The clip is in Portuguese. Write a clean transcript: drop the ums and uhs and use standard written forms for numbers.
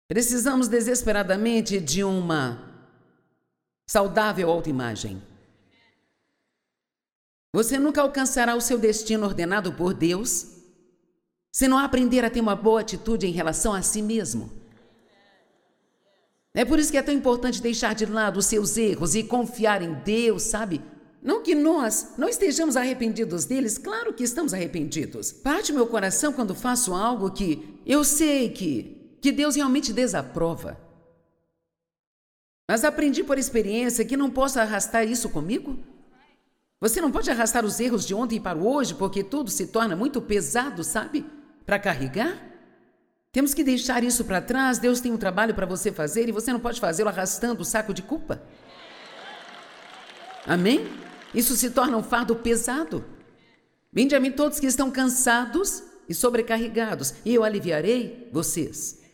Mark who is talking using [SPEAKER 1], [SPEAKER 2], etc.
[SPEAKER 1] Precisamos desesperadamente de uma saudável autoimagem. Você nunca alcançará o seu destino ordenado por Deus se não aprender a ter uma boa atitude em relação a si mesmo. É por isso que é tão importante deixar de lado os seus erros e confiar em Deus, sabe? Não que nós não estejamos arrependidos deles, claro que estamos arrependidos. Parte meu coração quando faço algo que eu sei que Deus realmente desaprova. Mas aprendi por experiência que não posso arrastar isso comigo. Você não pode arrastar os erros de ontem para o hoje, porque tudo se torna muito pesado, sabe? Para carregar. Temos que deixar isso para trás. Deus tem um trabalho para você fazer e você não pode fazê-lo arrastando o saco de culpa. Amém? Isso se torna um fardo pesado. Vinde a mim todos que estão cansados e sobrecarregados, e eu aliviarei vocês.